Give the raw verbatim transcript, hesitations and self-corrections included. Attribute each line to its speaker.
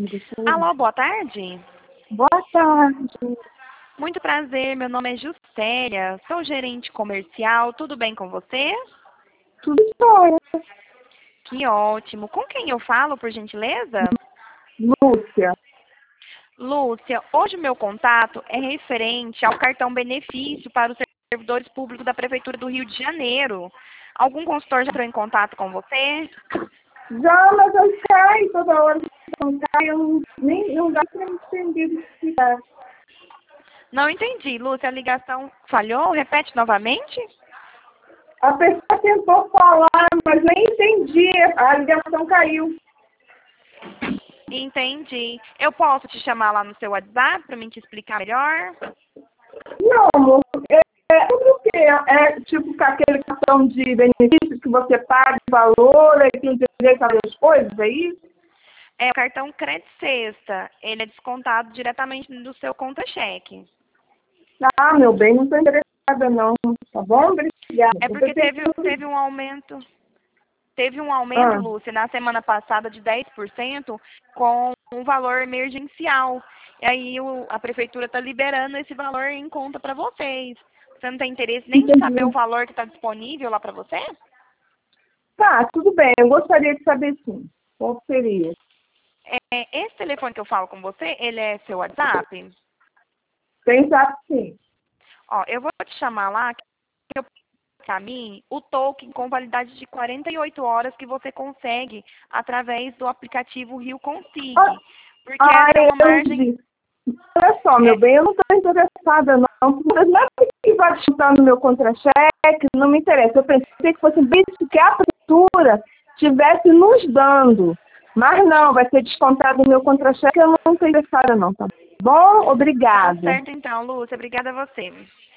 Speaker 1: Alô, boa tarde.
Speaker 2: Boa tarde.
Speaker 1: Muito prazer, meu nome é Juscelia, sou gerente comercial, tudo bem com você?
Speaker 2: Tudo jóia.
Speaker 1: Que ótimo. Com quem eu falo, por gentileza?
Speaker 2: Lúcia.
Speaker 1: Lúcia, hoje o meu contato é referente ao cartão benefício para os servidores públicos da Prefeitura do Rio de Janeiro. Algum consultor já entrou em contato com você?
Speaker 2: Já, mas eu caio toda hora que eu caio, eu não, nem, não dá para entender o que é.
Speaker 1: Não entendi, Lúcia, a ligação falhou? Repete novamente?
Speaker 2: A pessoa tentou falar, mas nem entendi, a ligação caiu.
Speaker 1: Entendi. Eu posso te chamar lá no seu WhatsApp para mim te explicar melhor?
Speaker 2: Não, amor, é, é tudo o quê? É tipo com aquele cartão de benefícios que você paga o valor e tem direito a ver as coisas, é isso?
Speaker 1: É o cartão Crédito Sexta. Ele é descontado diretamente do seu conta-cheque.
Speaker 2: Ah, meu bem, não estou interessada não, tá bom? Obrigada.
Speaker 1: É porque teve, teve um aumento, teve um aumento,
Speaker 2: Ah.
Speaker 1: Lúcia, na semana passada de dez por cento com um valor emergencial. E aí o, a prefeitura está liberando esse valor em conta para vocês. Você não tem interesse nem de saber o valor que está disponível lá para você?
Speaker 2: Tá, tudo bem, eu gostaria de saber sim. Qual seria?
Speaker 1: É, esse telefone que eu falo com você, ele é seu WhatsApp?
Speaker 2: Tem zap sim.
Speaker 1: Ó, eu vou te chamar lá, que eu caminho o token com validade de quarenta e oito horas que você consegue através do aplicativo Rio Consig. Porque
Speaker 2: Ah,
Speaker 1: essa é uma
Speaker 2: eu
Speaker 1: margem...
Speaker 2: vi. Olha só, meu
Speaker 1: É,
Speaker 2: bem, eu não estou interessada não. Mas não é que vai chutar no meu contra-cheque, não me interessa. Eu pensei que fosse bem isso que a prefeitura estivesse nos dando. Mas não, vai ser descontado no meu contra-cheque, eu não estou interessada não, tá bom?
Speaker 1: tá
Speaker 2: Obrigada.
Speaker 1: certo então, Lúcia. Obrigada a você.